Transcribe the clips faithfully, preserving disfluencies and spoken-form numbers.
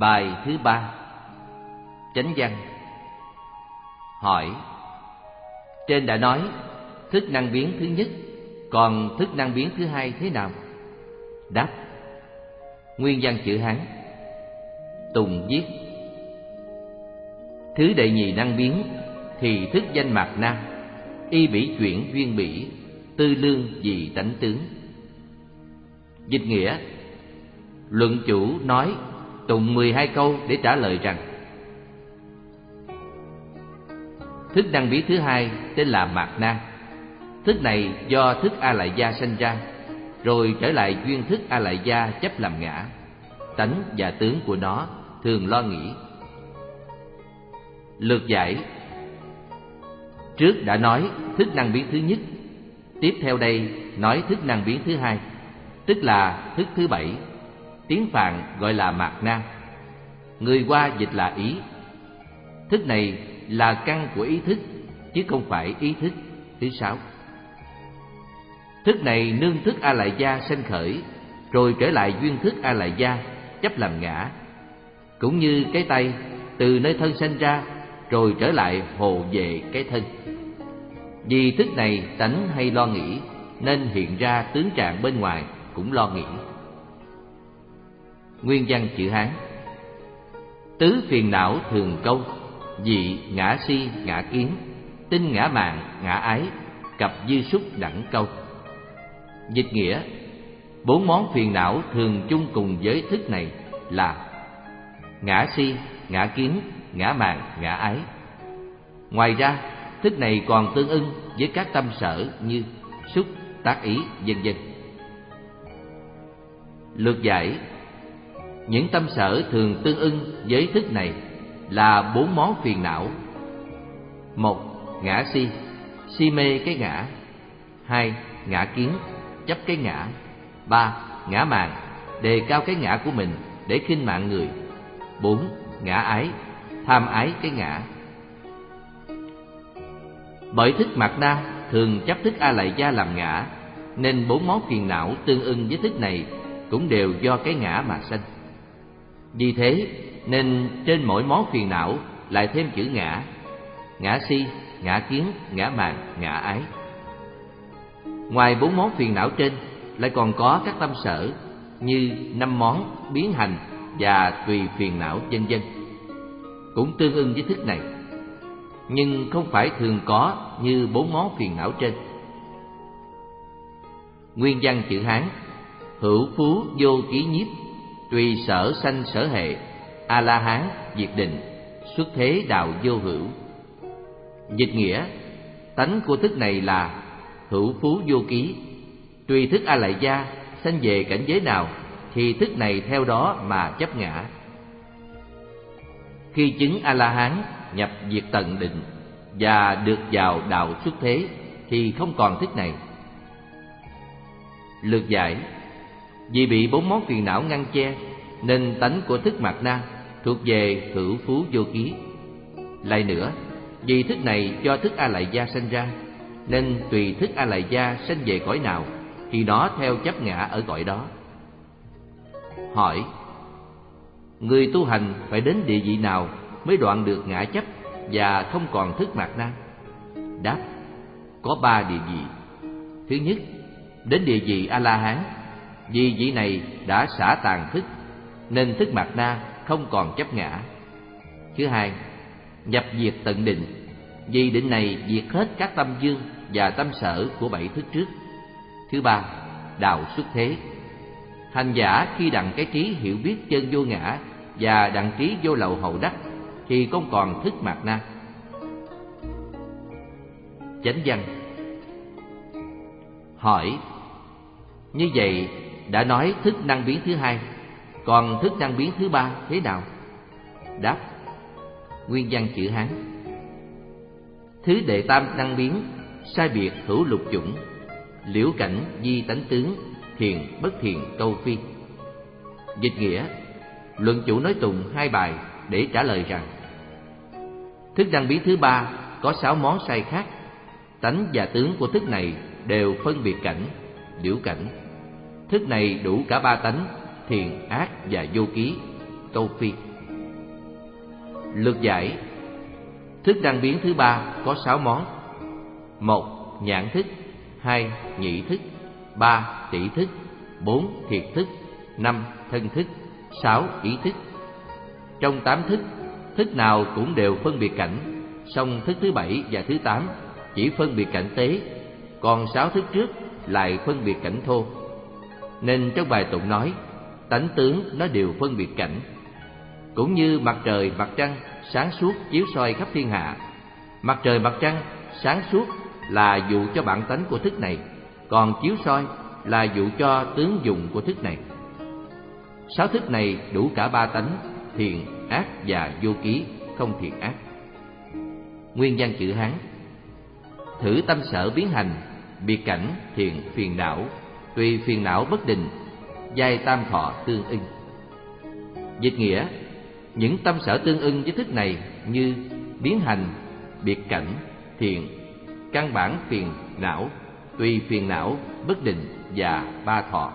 Bài thứ ba. Chánh văn. Hỏi: trên đã nói thức năng biến thứ nhất, còn thức năng biến thứ hai thế nào? Đáp: nguyên văn chữ Hán. Tùng viết: thứ đệ nhì năng biến thì thức danh mạt na, y bỉ chuyển duyên bỉ, tư lương vì tánh tướng. Dịch nghĩa: luận chủ nói tụng mười hai câu để trả lời rằng thức năng biến thứ hai tên là mạt na. Thức này do thức A Lại Gia sanh ra, rồi trở lại duyên thức A Lại Gia chấp làm ngã. Tánh và tướng của nó thường lo nghĩ. Lược giải: trước đã nói thức năng biến thứ nhất, tiếp theo đây nói thức năng biến thứ hai, tức là thức thứ bảy. Tiếng Phạn gọi là mạt na, người Hoa dịch là ý. Thức này là căn của ý thức, chứ không phải ý thức thứ sáu. Thức này nương thức A Lại Gia sanh khởi, rồi trở lại duyên thức A Lại Gia chấp làm ngã. Cũng như cái tay từ nơi thân sanh ra, rồi trở lại hồ về cái thân. Vì thức này tánh hay lo nghĩ, nên hiện ra tướng trạng bên ngoài cũng lo nghĩ. Nguyên văn chữ Hán. Tứ phiền não thường câu: dị, ngã si, ngã kiến, tinh, ngã mạn, ngã ái, cặp dư súc đẳng câu. Dịch nghĩa: bốn món phiền não thường chung cùng với thức này là ngã si, ngã kiến, ngã mạn, ngã ái. Ngoài ra, thức này còn tương ưng với các tâm sở như xúc, tác ý, vân vân. Lược giải: những tâm sở thường tương ưng với thức này là bốn món phiền não. Một, ngã si, si mê cái ngã. Hai, ngã kiến, chấp cái ngã. Ba, ngã mạn, đề cao cái ngã của mình để khinh mạn người. Bốn, ngã ái, tham ái cái ngã. Bởi thức mạt na thường chấp thức A Lại Gia làm ngã, nên bốn món phiền não tương ưng với thức này cũng đều do cái ngã mà sanh. Vì thế nên trên mỗi món phiền não lại thêm chữ ngã: ngã si, ngã kiến, ngã mạn, ngã ái. Ngoài bốn món phiền não trên, lại còn có các tâm sở như năm món biến hành và tùy phiền não vân vân, cũng tương ưng với thức này, nhưng không phải thường có như bốn món phiền não trên. Nguyên văn chữ Hán. Hữu phú vô ký nhiếp, tùy sở sanh sở hệ, A La Hán diệt định, xuất thế đạo vô hữu. Dịch nghĩa: tánh của thức này là hữu phú vô ký, tùy thức A Lại Gia sanh về cảnh giới nào thì thức này theo đó mà chấp ngã. Khi chứng A La Hán nhập diệt tận định và được vào đạo xuất thế thì không còn thức này. Lược giải: vì bị bốn món phiền não ngăn che, nên tánh của thức mạt na thuộc về hữu phú vô ký. Lại nữa, vì thức này do thức A Lại Gia sanh ra, nên tùy thức A Lại Gia sanh về cõi nào thì nó theo chấp ngã ở cõi đó. Hỏi: người tu hành phải đến địa vị nào mới đoạn được ngã chấp và không còn thức mạt na? Đáp: có ba địa vị. Thứ nhất, đến địa vị A La Hán, vì vị này đã xả tàn thức, nên thức mạt na không còn chấp ngã. Thứ hai, nhập diệt tận định, vì định này diệt hết các tâm dương và tâm sở của bảy thức trước. Thứ ba, đạo xuất thế. Hành giả khi đặng cái trí hiểu biết chân vô ngã và đặng trí vô lậu hậu đắc thì không còn thức mạt na. Chánh văn. Hỏi: như vậy đã nói thức năng biến thứ hai, còn thức năng biến thứ ba thế nào? Đáp: nguyên văn chữ Hán. Thứ đệ tam năng biến, sai biệt hữu lục chủng, liễu cảnh di tánh tướng, thiền bất thiền câu phi. Dịch nghĩa: luận chủ nói tùng hai bài để trả lời rằng thức năng biến thứ ba có sáu món sai khác. Tánh và tướng của thức này đều phân biệt cảnh, liễu cảnh. Thức này đủ cả ba tánh, thiền, ác và vô ký, câu phi. Lược giải. Thức đang biến thứ ba có sáu món. Một, nhãn thức. Hai, nhị thức. Ba, tỷ thức. Bốn, thiệt thức. Năm, thân thức. Sáu, ý thức. Trong tám thức, thức nào cũng đều phân biệt cảnh, song thức thứ bảy và thứ tám chỉ phân biệt cảnh tế, còn sáu thức trước lại phân biệt cảnh thô. Nên trong bài tụng nói, tánh tướng nó đều phân biệt cảnh. Cũng như mặt trời, mặt trăng sáng suốt chiếu soi khắp thiên hạ. Mặt trời, mặt trăng sáng suốt là dụ cho bản tánh của thức này, còn chiếu soi là dụ cho tướng dụng của thức này. Sáu thức này đủ cả ba tánh, thiện, ác và vô ký, không thiện ác. Nguyên văn chữ Hán. Thử tâm sở biến hành, biệt cảnh, thiện, phiền não, tùy phiền não bất định, giai tam thọ tương ưng. Dịch nghĩa, những tâm sở tương ưng với thức này như biến hành, biệt cảnh, thiện, căn bản phiền não, tùy phiền não, bất định và ba thọ.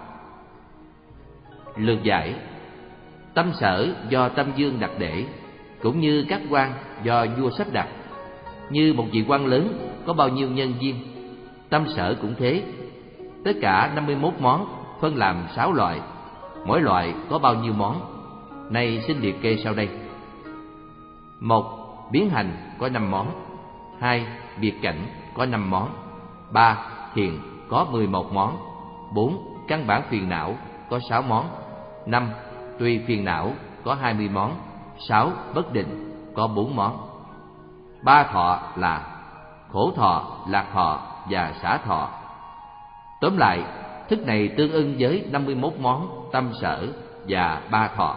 Lược giải. Tâm sở do tâm dương đặt để, cũng như các quan do vua sắp đặt. Như một vị quan lớn có bao nhiêu nhân viên, tâm sở cũng thế. Tất cả năm mươi mốt món phân làm sáu loại, mỗi loại có bao nhiêu món? Nay xin liệt kê sau đây. Một, biến hành có năm món. Hai, biệt cảnh có năm món. Ba, thiện có mười một món. Bốn, căn bản phiền não có sáu món. Năm, tùy phiền não có hai mươi món. Sáu, bất định có bốn món. Ba thọ là khổ thọ, lạc thọ và xả thọ. Tóm lại, thức này tương ưng với năm mươi mốt món tâm sở và ba thọ.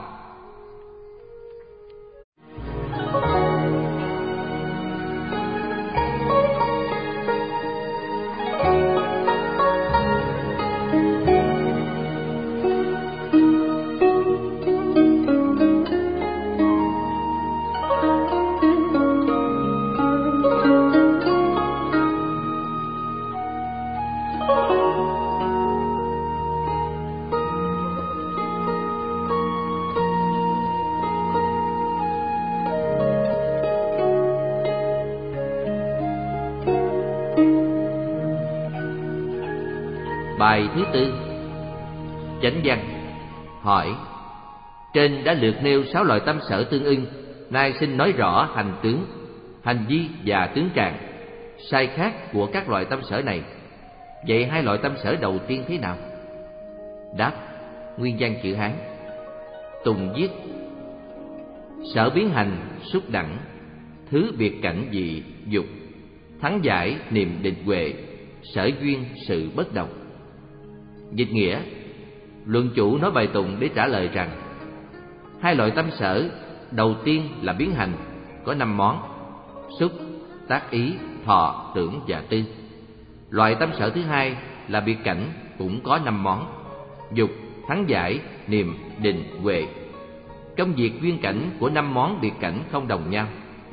Bài thứ tư. Chánh văn. Hỏi: trên đã lược nêu sáu loại tâm sở tương ưng, nay xin nói rõ hành tướng, hành vi và tướng trạng, sai khác của các loại tâm sở này. Vậy hai loại tâm sở đầu tiên thế nào? Đáp. Nguyên văn chữ Hán. Tùng viết: sở biến hành xúc đẳng, thứ biệt cảnh dị dục, thắng giải niệm định huệ, sở duyên sự bất đồng. Dịch nghĩa, luận chủ nói bài tụng để trả lời rằng hai loại tâm sở đầu tiên là biến hành có năm món: xúc, tác ý, thọ, tưởng và tư. Loại tâm sở thứ hai là biệt cảnh cũng có năm món: dục, thắng giải, niệm, định, huệ. Công việc duyên cảnh của năm món biệt cảnh không đồng nhau.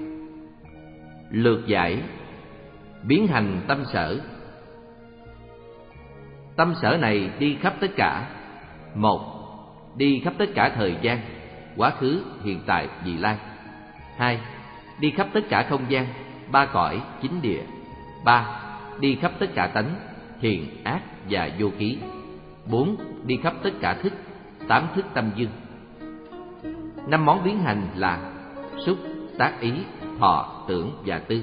Lược giải. Biến hành tâm sở. Tâm sở này đi khắp tất cả. Một, đi khắp tất cả thời gian, quá khứ, hiện tại, vị lai. Hai, đi khắp tất cả không gian, ba cõi, chín địa. Ba, đi khắp tất cả tánh, thiện, ác và vô ký. Bốn, đi khắp tất cả thức, tám thức tâm dương. Năm món biến hành là xúc, tác ý, thọ, tưởng và tư.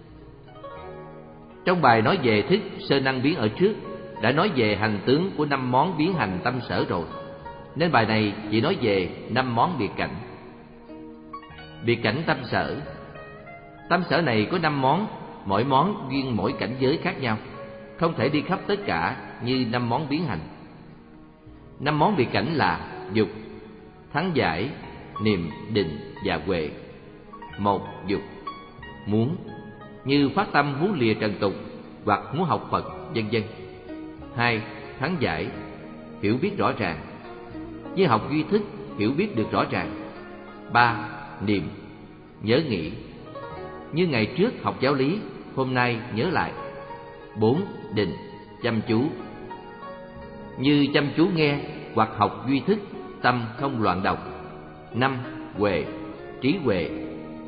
Trong bài nói về thức sơ năng biến ở trước đã nói về hành tướng của năm món biến hành tâm sở rồi, nên bài này chỉ nói về năm món biệt cảnh. Biệt cảnh tâm sở. Tâm sở này có năm món, mỗi món duyên mỗi cảnh giới khác nhau, không thể đi khắp tất cả như năm món biến hành. Năm món biệt cảnh là dục, thắng giải, niệm, định và huệ. Một, dục, muốn, như phát tâm muốn lìa trần tục hoặc muốn học Phật, vân vân. Hai, thắng giải, hiểu biết rõ ràng, như học duy thức, hiểu biết được rõ ràng. Ba, niệm, nhớ nghĩ, như ngày trước học giáo lý, hôm nay nhớ lại. Bốn, định, chăm chú, như chăm chú nghe hoặc học duy thức, tâm không loạn động. Năm, huệ, trí huệ,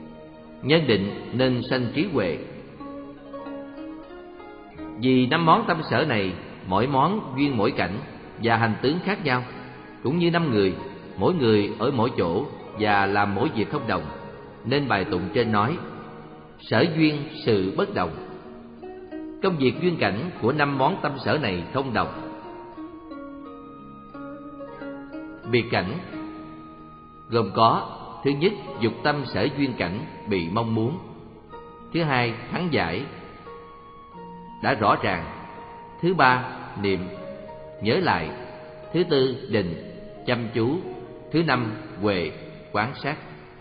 Nhân định nên sanh trí huệ. Vì năm món tâm sở này, mỗi món duyên mỗi cảnh và hành tướng khác nhau, cũng như năm người, mỗi người ở mỗi chỗ và làm mỗi việc không đồng, nên bài tụng trên nói: sở duyên sự bất đồng. Công việc duyên cảnh của năm món tâm sở này không đồng. Biệt cảnh gồm có: thứ nhất, dục tâm sở duyên cảnh bị mong muốn; thứ hai, thắng giải đã rõ ràng; thứ ba, niệm nhớ lại; thứ tư, định chăm chú; thứ năm, huệ quán sát.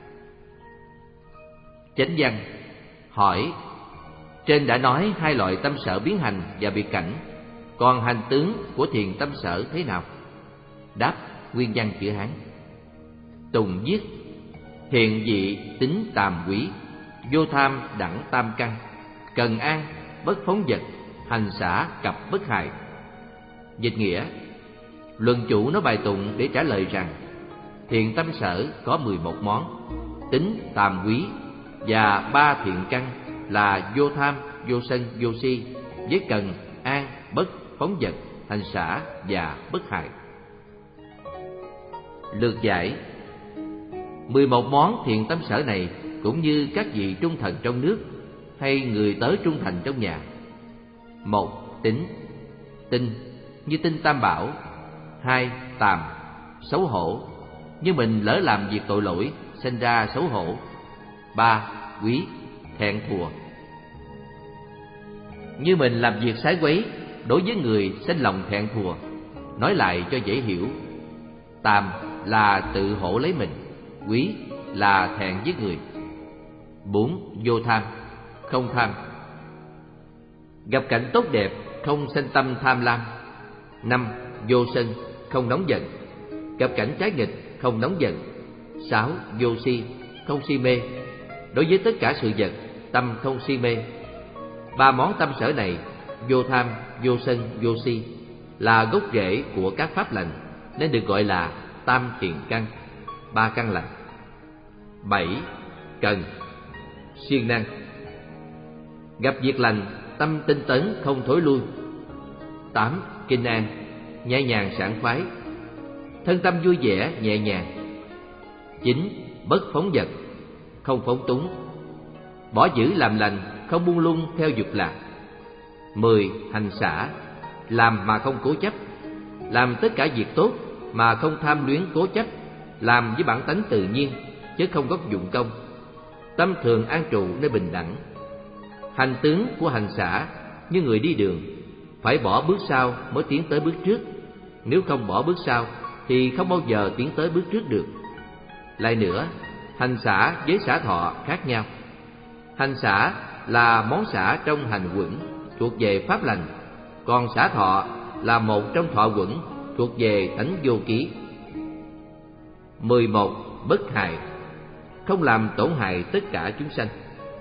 Chánh văn hỏi: trên đã nói hai loại tâm sở biến hành và biệt cảnh, còn hành tướng của thiền tâm sở thế nào? Đáp: nguyên văn chữ Hán. Tùng viết: hiện dị tính tàm quý, vô tham đẳng tam căn, cần an bất phóng dật, hành xả cặp bất hại. Dịch nghĩa: luận chủ nói bài tụng để trả lời rằng thiện tâm sở có mười một món, tính tàm quý và ba thiện căn là vô tham, vô sân, vô si, với cần, an, bất, phóng dật, hành xả và bất hại. Lược giải: mười một món thiện tâm sở này cũng như các vị trung thần trong nước hay người tới trung thành trong nhà. Một, tính tinh như tinh tam bảo. Hai, tàm xấu hổ, như mình lỡ làm việc tội lỗi sinh ra xấu hổ. Ba, quý thẹn thùa, như mình làm việc sái quấy đối với người sinh lòng thẹn thùa. Nói lại cho dễ hiểu: tàm là tự hổ lấy mình, quý là thẹn với người. Bốn, vô tham không tham, gặp cảnh tốt đẹp không sanh tâm tham lam. Năm, vô sân không nóng giận, gặp cảnh trái nghịch không nóng giận. Sáu, vô si không si mê, đối với tất cả sự vật tâm không si mê. Ba món tâm sở này, vô tham, vô sân, vô si, là gốc rễ của các pháp lành, nên được gọi là tam thiện căn, ba căn lành. Bảy, cần siêng năng, gặp việc lành tâm tinh tấn không thối lui. Tám, kinh an nhẹ nhàng sảng khoái, thân tâm vui vẻ nhẹ nhàng. Chín, bất phóng dật không phóng túng, bỏ giữ làm lành không buông lung theo dục lạc. Mười, hành xả làm mà không cố chấp, làm tất cả việc tốt mà không tham luyến cố chấp, làm với bản tánh tự nhiên chứ không có dụng công. Tâm thường an trụ nơi bình đẳng. Hành tướng của hành xả như người đi đường, phải bỏ bước sau mới tiến tới bước trước. Nếu không bỏ bước sau thì không bao giờ tiến tới bước trước được. Lại nữa, hành xả với xả thọ khác nhau. Hành xả là món xả trong hành quẩn, thuộc về pháp lành, còn xả thọ là một trong thọ quẩn, thuộc về tánh vô ký. Mười một, bất hại, không làm tổn hại tất cả chúng sanh.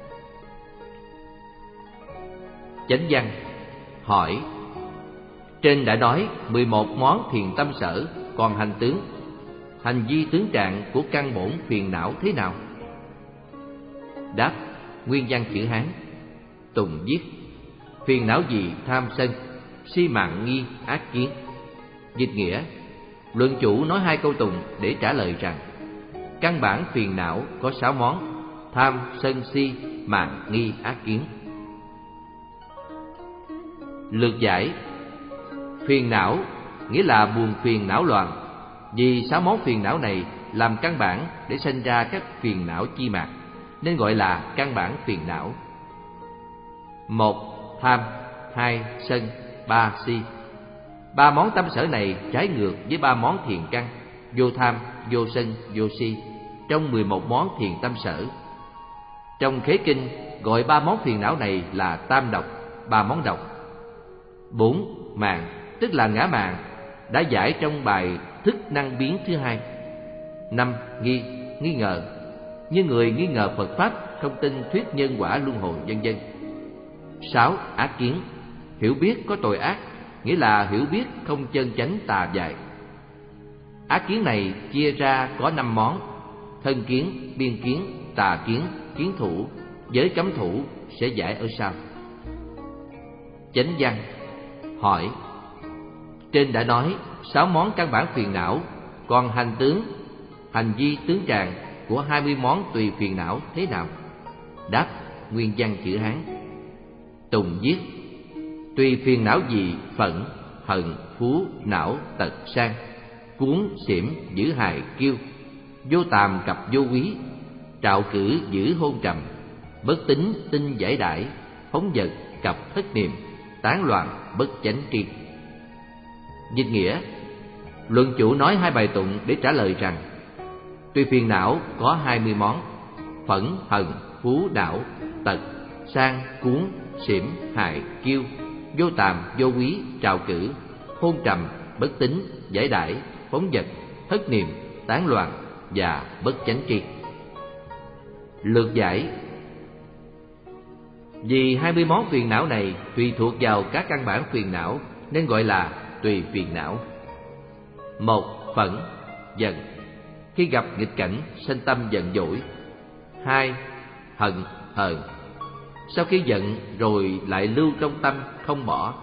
Chánh văn hỏi: trên đã nói mười một món thiền tâm sở, còn hành tướng, hành vi tướng trạng của căn bổn phiền não thế nào? Đáp: nguyên văn chữ Hán. Tùng viết: phiền não gì tham sân, si mạng nghi ác kiến. Dịch nghĩa: luận chủ nói hai câu tùng để trả lời rằng căn bản phiền não có sáu món: tham, sân, si, mạng, nghi, ác kiến. Lược giải: phiền não nghĩa là buồn phiền não loạn, vì sáu món phiền não này làm căn bản để sinh ra các phiền não chi mạt, nên gọi là căn bản phiền não. Một, tham. Hai, sân. Ba, si. Ba món tâm sở này trái ngược với ba món thiền căn, vô tham, vô sân, vô si, trong mười một món thiền tâm sở. Trong Khế Kinh gọi ba món phiền não này là tam độc, ba món độc. Bốn, mạng, tức là ngã mạn, đã giải trong bài thức năng biến thứ hai. Năm, nghi, nghi ngờ, như người nghi ngờ Phật Pháp, không tin thuyết nhân quả luân hồi, vân vân. Sáu, ác kiến, hiểu biết có tội ác, nghĩa là hiểu biết không chân chánh tà dại. Ác kiến này chia ra có năm món: thân kiến, biên kiến, tà kiến, kiến thủ, giới cấm thủ sẽ giải ở sau. Chánh văn hỏi: trên đã nói sáu món căn bản phiền não, còn hành tướng, hành vi tướng tràng của hai mươi món tùy phiền não thế nào? Đáp: nguyên văn chữ Hán. Tùng viết: tùy phiền não gì phẫn, hận, phú, não, tật, sang, cuốn, xỉm, giữ hài, kiêu, vô tàm cặp vô quý, trạo cử giữ hôn trầm, bất tín tinh giải đãi, phóng dật cặp thất niệm, tán loạn bất chánh tri. Dịch nghĩa: luận chủ nói hai bài tụng để trả lời rằng tùy phiền não có hai mươi món: phẫn, hận, phú, não, tật, sang, cuốn, xỉm, hại, kiêu, vô tàm, vô quý, trạo cử, hôn trầm, bất tín, giải đãi, phóng dật, thất niệm, tán loạn và bất chánh tri. Lược giải: vì hai mươi món phiền não này tùy thuộc vào các căn bản phiền não nên gọi là tùy phiền não. Một. Phẫn, giận, khi gặp nghịch cảnh sanh tâm giận dỗi. Hai. Hận, hờn, sau khi giận rồi lại lưu trong tâm không bỏ.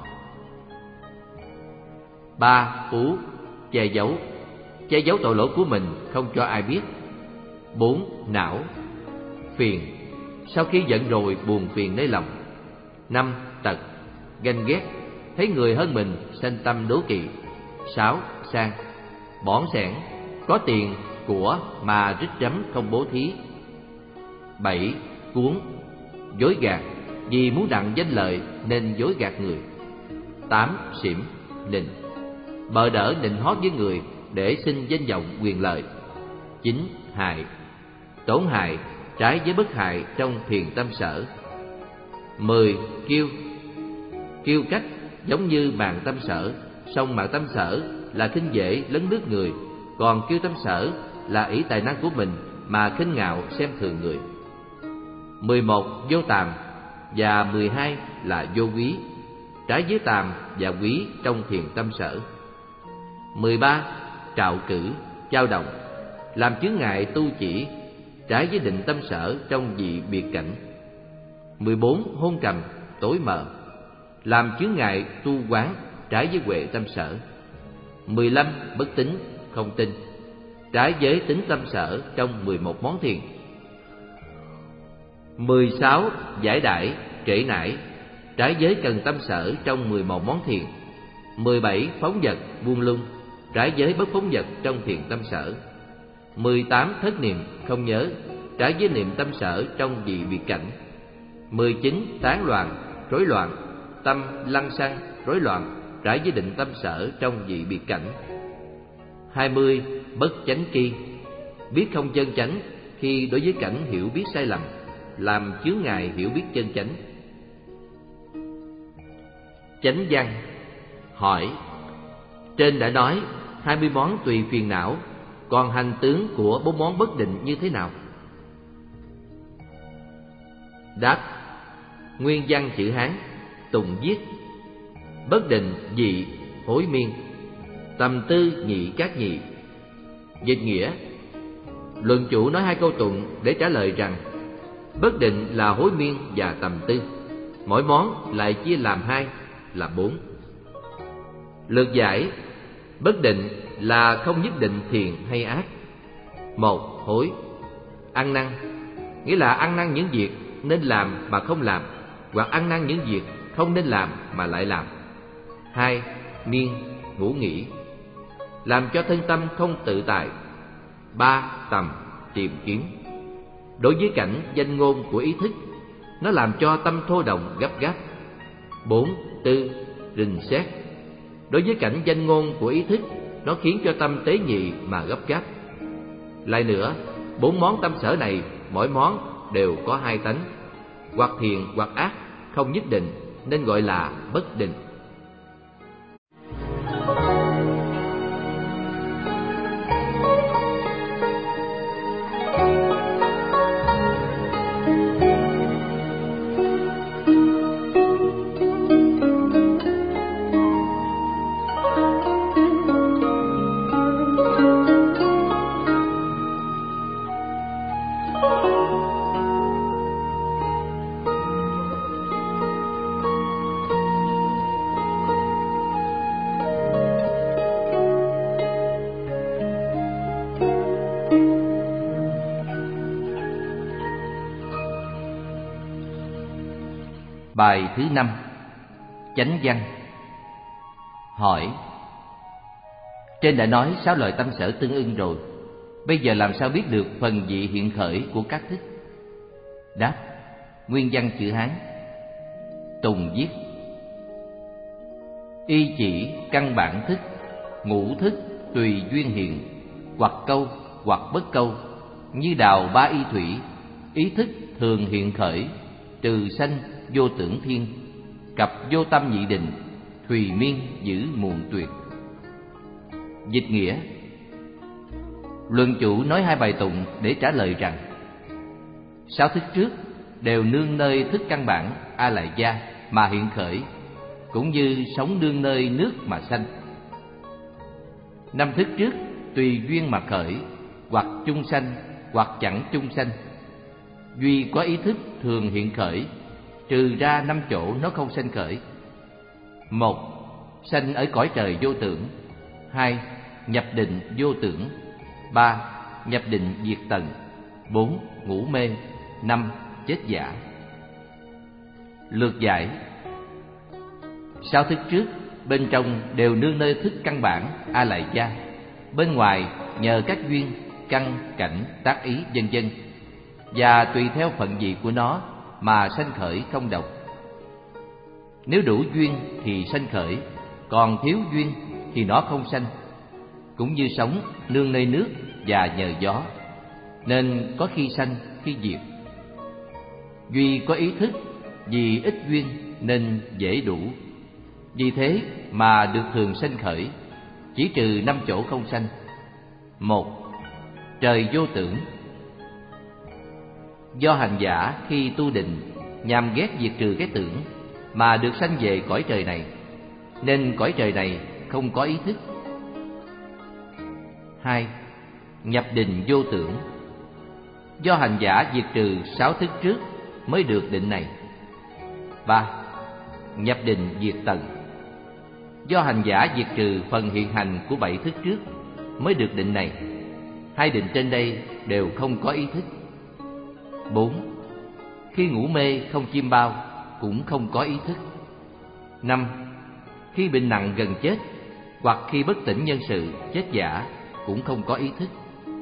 Ba. Phú, che giấu, che giấu tội lỗi của mình không cho ai biết. Bốn. Não, phiền, sau khi giận rồi buồn phiền nơi lòng. Năm. Tật, ganh ghét, thấy người hơn mình sanh tâm đố kỵ. Sáu. Sang, bỏn sẻn, có tiền của mà rít rắm không bố thí. Bảy. Cuốn, dối gạt, vì muốn đặng danh lợi nên dối gạt người. Tám. Xỉm, nịnh, bợ đỡ nịnh hót với người để xin danh vọng quyền lợi. Chín. Hại, tổn hại, trái với bất hại trong thiền tâm sở. Mười. Kiêu, kiêu cách, giống như màn tâm sở, song màn tâm sở là khinh dễ lấn lướt người, còn kiêu tâm sở là ỷ tài năng của mình mà khinh ngạo xem thường người. Mười một. Vô tàm, và mười hai là vô quý, trái với tàm và quý trong thiền tâm sở. Mười ba. Trạo cử, dao động, làm chướng ngại tu chỉ, trái với định tâm sở trong vị biệt cảnh. Mười bốn. Hôn trầm, tối mờ, làm chướng ngại tu quán, trái với huệ tâm sở. Mười lăm. Bất tín, không tin, trái với tính tâm sở trong mười một món thiền. Mười sáu. Giải đãi, trễ nải, trái với cần tâm sở trong mười một món thiền. Mười bảy. Phóng dật, buông lung, trái với bất phóng dật trong thiền tâm sở. Mười tám. Thất niệm, không nhớ, trái với niệm tâm sở trong vị biệt cảnh. Mười chín. Tán loạn, rối loạn, tâm lăng xăng, rối loạn, trái với định tâm sở trong vị biệt cảnh. Hai mươi. Bất chánh tri, biết không chân chánh khi đối với cảnh hiểu biết sai lầm, làm chướng ngại hiểu biết chân chánh. Chánh văn hỏi: trên đã nói hai mươi món tùy phiền não, còn hành tướng của bốn món bất định như thế nào? Đáp: nguyên văn chữ Hán. Tùng viết: bất định dị hối miên, tầm tư nhị các nhị. Dịch nghĩa: luận chủ nói hai câu tụng để trả lời rằng bất định là hối miên và tầm tư, mỗi món lại chia làm hai là bốn. Lược giải: bất định là không nhất định thiện hay ác. Một. Hối, ăn năn, nghĩa là ăn năn những việc nên làm mà không làm, hoặc ăn năn những việc không nên làm mà lại làm. Hai. Miên, ngủ nghỉ, làm cho thân tâm không tự tại. Ba. Tầm, tìm kiếm, đối với cảnh danh ngôn của ý thức, nó làm cho tâm thô động gấp gáp. Bốn. Tư, rình xét, đối với cảnh danh ngôn của ý thức, nó khiến cho tâm tế nhị mà gấp gáp. Lại nữa, bốn món tâm sở này mỗi món đều có hai tánh, hoặc thiện hoặc ác, không nhất định nên gọi là bất định. Bài thứ năm. Chánh văn. Hỏi: trên đã nói sáu loại tâm sở tương ưng rồi, bây giờ làm sao biết được phần vị hiện khởi của các thức? Đáp: nguyên văn chữ Hán. Tùng viết: y chỉ căn bản thức, ngũ thức tùy duyên hiện, hoặc câu hoặc bất câu, như đào ba y thủy, ý thức thường hiện khởi, trừ sanh vô tưởng thiên, cập vô tâm nhị định, thùy miên giữ muộn tuyệt. Dịch nghĩa: luận chủ nói hai bài tụng để trả lời rằng sáu thức trước đều nương nơi thức căn bản A Lại Gia mà hiện khởi, cũng như sống nương nơi nước mà sanh. Năm thức trước tùy duyên mà khởi, hoặc chung sanh hoặc chẳng chung sanh, duy có ý thức thường hiện khởi, trừ ra năm chỗ nó không sanh khởi. Một, sanh ở cõi trời vô tưởng. Hai, nhập định vô tưởng. Ba, nhập định diệt tận. Bốn, ngủ mê. Năm, chết giả. Lược giải: sáu thức trước bên trong đều nương nơi thức căn bản A Lại Gia, bên ngoài nhờ các duyên, căn, cảnh, tác ý vân vân, và tùy theo phận vị của nó mà sanh khởi không đồng. Nếu đủ duyên thì sanh khởi, còn thiếu duyên thì nó không sanh. Cũng như sống nương nơi nước và nhờ gió, nên có khi sanh khi diệt. Duy có ý thức, vì ít duyên nên dễ đủ, vì thế mà được thường sanh khởi, chỉ trừ năm chỗ không sanh. Một, trời vô tưởng. Do hành giả khi tu định nhằm ghét diệt trừ cái tưởng mà được sanh về cõi trời này, nên cõi trời này không có ý thức. Hai, nhập định vô tưởng. Do hành giả diệt trừ sáu thức trước mới được định này. Ba, nhập định diệt tận. Do hành giả diệt trừ phần hiện hành của bảy thức trước mới được định này. Hai định trên đây đều không có ý thức. Bốn, khi ngủ mê không chiêm bao cũng không có ý thức. Năm, khi bệnh nặng gần chết hoặc khi bất tỉnh nhân sự chết giả cũng không có ý thức.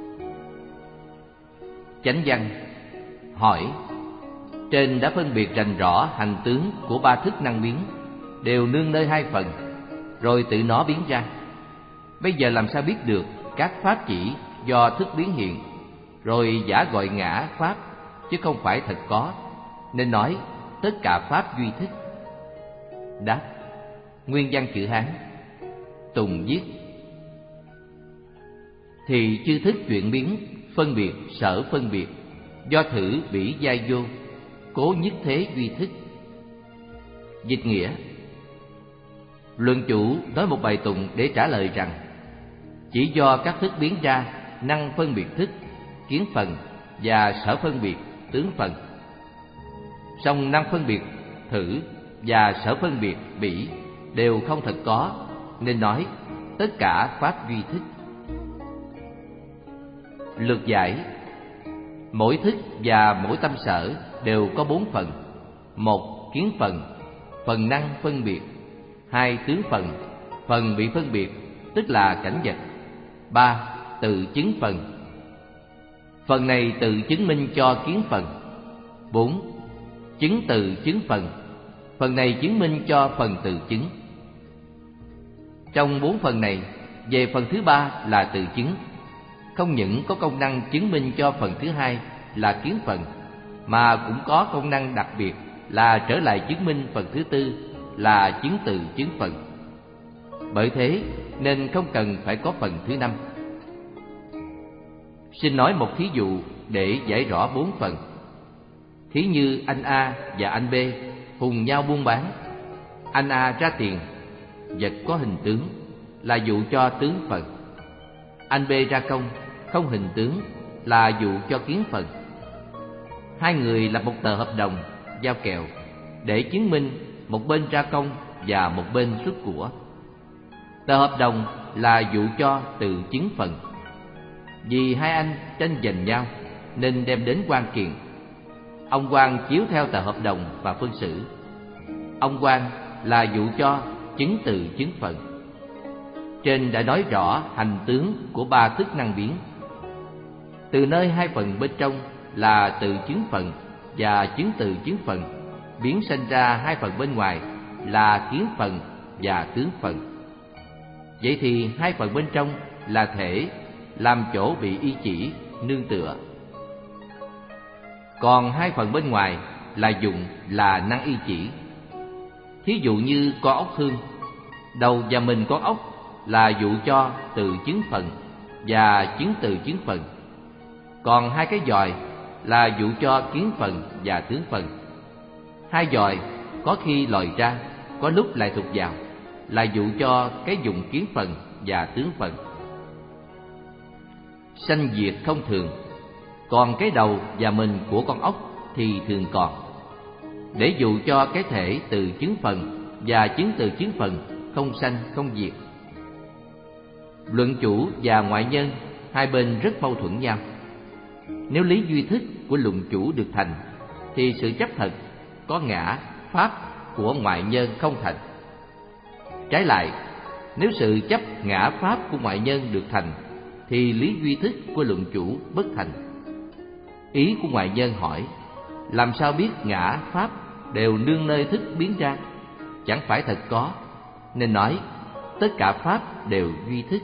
Chánh văn. Hỏi: trên đã phân biệt rành rõ hành tướng của ba thức năng biến, đều nương nơi hai phần, rồi tự nó biến ra. Bây giờ làm sao biết được các pháp chỉ do thức biến hiện, rồi giả gọi ngã pháp, chứ không phải thật có, nên nói tất cả pháp duy thức? Đáp: nguyên văn chữ Hán. Tùng viết: thì chư thức chuyển biến, phân biệt, sở phân biệt, do thử bỉ giai vô, cố nhất thế duy thức. Dịch nghĩa: luận chủ nói một bài tụng để trả lời rằng chỉ do các thức biến ra năng phân biệt thức, kiến phần và sở phân biệt, tướng phần. Song năng phân biệt thử và sở phân biệt bỉ đều không thật có, nên nói tất cả pháp duy thức. Lược giải: mỗi thức và mỗi tâm sở đều có bốn phần. Một, kiến phần, phần năng phân biệt. Hai, tướng phần, phần bị phân biệt, tức là cảnh vật. Ba, tự chứng phần, phần này tự chứng minh cho kiến phần. Bốn, chứng tự chứng phần, phần này chứng minh cho phần tự chứng. Trong bốn phần này, về phần thứ ba là tự chứng, không những có công năng chứng minh cho phần thứ hai là kiến phần, mà cũng có công năng đặc biệt là trở lại chứng minh phần thứ tư là chứng tự chứng phần. Bởi thế nên không cần phải có phần thứ năm. Xin nói một thí dụ để giải rõ bốn phần. Thí như anh A và anh B cùng nhau buôn bán. Anh A ra tiền, vật có hình tướng, là dụ cho tướng phần. Anh B ra công, không hình tướng, là dụ cho kiến phần. Hai người lập một tờ hợp đồng giao kèo để chứng minh một bên ra công và một bên xuất của. Tờ hợp đồng là dụ cho tự chứng phần. Vì hai anh tranh giành nhau nên đem đến quan kiện. Ông quan chiếu theo tờ hợp đồng và phân xử. Ông quan là dụ cho chứng từ chứng phần. Trên đã nói rõ hành tướng của ba thức năng biến. Từ nơi hai phần bên trong là từ chứng phần và chứng từ chứng phần, biến sanh ra hai phần bên ngoài là kiến phần và tướng phần. Vậy thì hai phần bên trong là thể, làm chỗ bị y chỉ, nương tựa. Còn hai phần bên ngoài là dụng, là năng y chỉ. Thí dụ như con ốc hương, đầu và mình con ốc là dụ cho từ chứng phần và chứng từ chứng phần. Còn hai cái giòi là dụ cho kiến phần và tướng phần. Hai giòi có khi lòi ra, có lúc lại thụt vào, là dụ cho cái dụng kiến phần và tướng phần. Sanh diệt không thường, còn cái đầu và mình của con ốc thì thường còn, để dụ cho cái thể từ chứng phần và chứng từ chứng phần không sanh không diệt. Luận chủ và ngoại nhân hai bên rất mâu thuẫn nhau. Nếu lý duy thức của luận chủ được thành, thì sự chấp thật có ngã pháp của ngoại nhân không thành. Trái lại, nếu sự chấp ngã pháp của ngoại nhân được thành, thì lý duy thức của luận chủ bất thành. Ý của ngoại nhân hỏi: làm sao biết ngã pháp đều nương nơi thức biến ra? Chẳng phải thật có, nên nói tất cả pháp đều duy thức.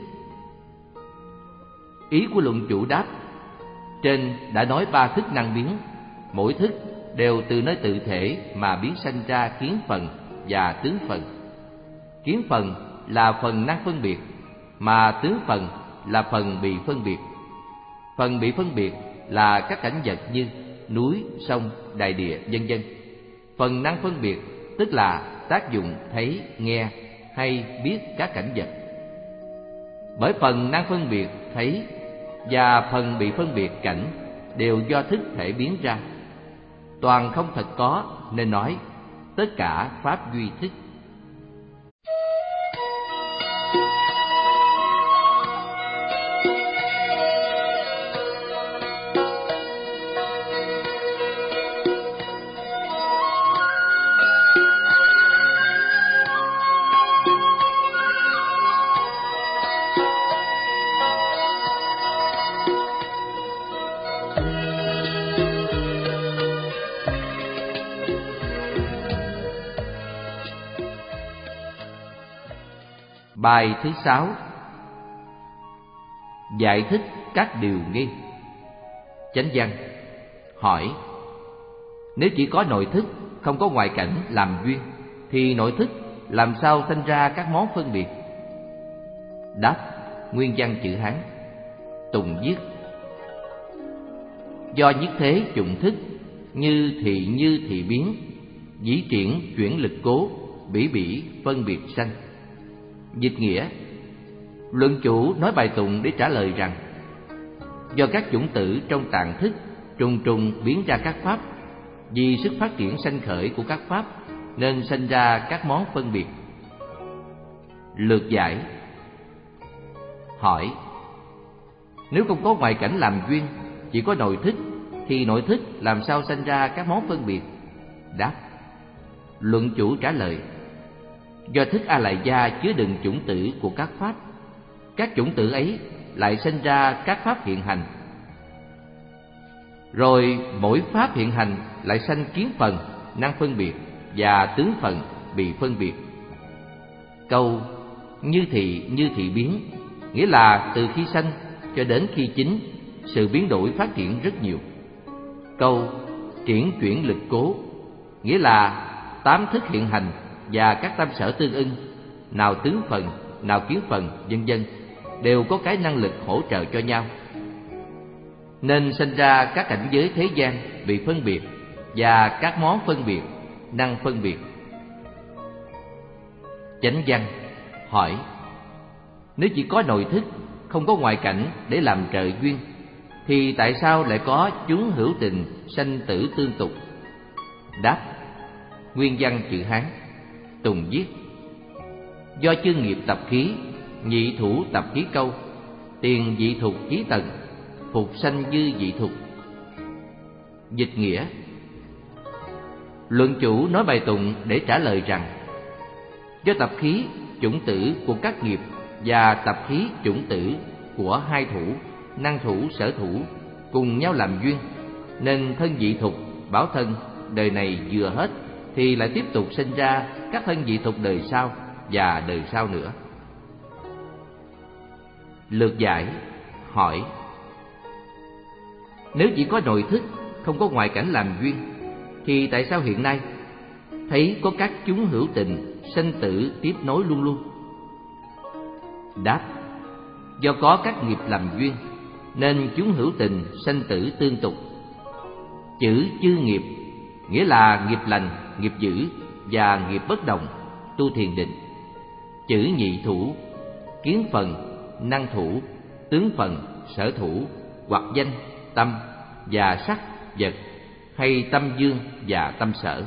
Ý của luận chủ đáp: trên đã nói ba thức năng biến, mỗi thức đều từ nơi tự thể mà biến sanh ra kiến phần và tướng phần. Kiến phần là phần năng phân biệt, mà tướng phần là phần bị phân biệt. Phần bị phân biệt là các cảnh vật như núi, sông, đại địa, vân vân. Phần năng phân biệt tức là tác dụng thấy, nghe hay biết các cảnh vật. Bởi phần năng phân biệt thấy và phần bị phân biệt cảnh đều do thức thể biến ra, toàn không thật có, nên nói tất cả pháp duy thức. Bài thứ sáu. Giải thích các điều nghi. Chánh văn. Hỏi: nếu chỉ có nội thức, không có ngoại cảnh làm duyên, thì nội thức làm sao sinh ra các món phân biệt? Đáp: nguyên văn chữ Hán. Tùng viết: do nhất thế chủng thức, như thị như thị biến, dĩ triển chuyển lực cố, bỉ bỉ phân biệt sanh. Dịch nghĩa: luận chủ nói bài tụng để trả lời rằng do các chủng tử trong tạng thức trùng trùng biến ra các pháp, vì sức phát triển sanh khởi của các pháp nên sanh ra các món phân biệt. Lược giải. Hỏi: nếu không có ngoại cảnh làm duyên, chỉ có nội thức, thì nội thức làm sao sanh ra các món phân biệt? Đáp: luận chủ trả lời: do thức A Lại Gia chứa đựng chủng tử của các pháp, các chủng tử ấy lại sinh ra các pháp hiện hành, rồi mỗi pháp hiện hành lại sanh kiến phần, năng phân biệt và tướng phần bị phân biệt. Câu như thị như thị biến nghĩa là từ khi sanh cho đến khi chín, sự biến đổi phát triển rất nhiều. Câu triển chuyển lực cố nghĩa là tám thức hiện hành và các tâm sở tương ưng, nào tướng phần, nào kiến phần, vân vân, đều có cái năng lực hỗ trợ cho nhau, nên sinh ra các cảnh giới thế gian bị phân biệt và các món phân biệt, năng phân biệt. Chánh văn. Hỏi: nếu chỉ có nội thức, không có ngoại cảnh để làm trợ duyên, thì tại sao lại có chúng hữu tình sanh tử tương tục? Đáp: nguyên văn chữ Hán. Tùng viết: do chư nghiệp tập khí, nhị thủ tập khí câu, tiền dị thục khí tần, phục sanh dư dị thục. Dịch nghĩa: Luận chủ nói bài tụng để trả lời rằng: do tập khí chủng tử của các nghiệp và tập khí chủng tử của hai thủ, năng thủ, sở thủ cùng nhau làm duyên, nên thân vị thục, bảo thân đời này vừa hết thì lại tiếp tục sinh ra các thân vị thục đời sau và đời sau nữa. Lược giải hỏi: nếu chỉ có nội thức, không có ngoại cảnh làm duyên, thì tại sao hiện nay thấy có các chúng hữu tình sinh tử tiếp nối luôn luôn? Đáp: do có các nghiệp làm duyên, nên chúng hữu tình sinh tử tương tục. Chữ chư nghiệp nghĩa là nghiệp lành, nghiệp dữ và nghiệp bất đồng, tu thiền định. Chữ nhị thủ, kiến phần, năng thủ, tướng phần, sở thủ, hoặc danh, tâm và sắc, vật, hay tâm dương và tâm sở.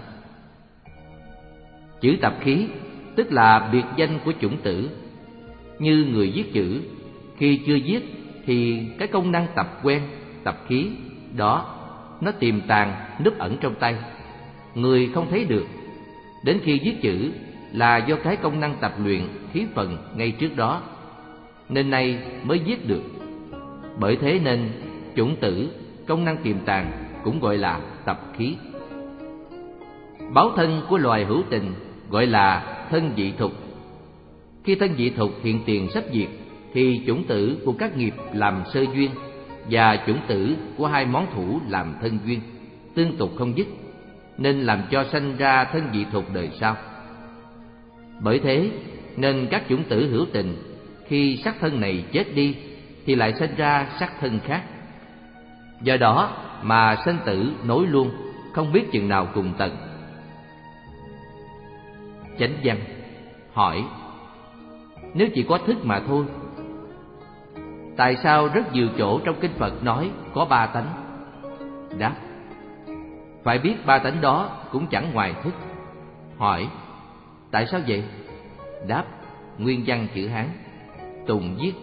Chữ tập khí tức là biệt danh của chủng tử. Như người viết chữ, khi chưa viết thì cái công năng tập quen, tập khí đó nó tiềm tàng, núp ẩn trong tay, người không thấy được. Đến khi viết chữ là do cái công năng tập luyện khí phần ngay trước đó, nên nay mới viết được. Bởi thế nên chủng tử, công năng tiềm tàng cũng gọi là tập khí. Báo thân của loài hữu tình gọi là thân vị thục. Khi thân vị thục hiện tiền sắp diệt, thì chủng tử của các nghiệp làm sơ duyên và chủng tử của hai món thủ làm thân duyên, tương tục không dứt, nên làm cho sanh ra thân vị thục đời sau. Bởi thế nên các chủng tử hữu tình khi sắc thân này chết đi thì lại sanh ra sắc thân khác. Do đó mà sanh tử nối luôn, không biết chừng nào cùng tận. Chánh văn hỏi: nếu chỉ có thức mà thôi, tại sao rất nhiều chỗ trong kinh Phật nói có ba tánh? Đáp: phải biết ba tánh đó cũng chẳng ngoài thức. Hỏi: tại sao vậy? Đáp: nguyên văn chữ Hán. Tùng viết: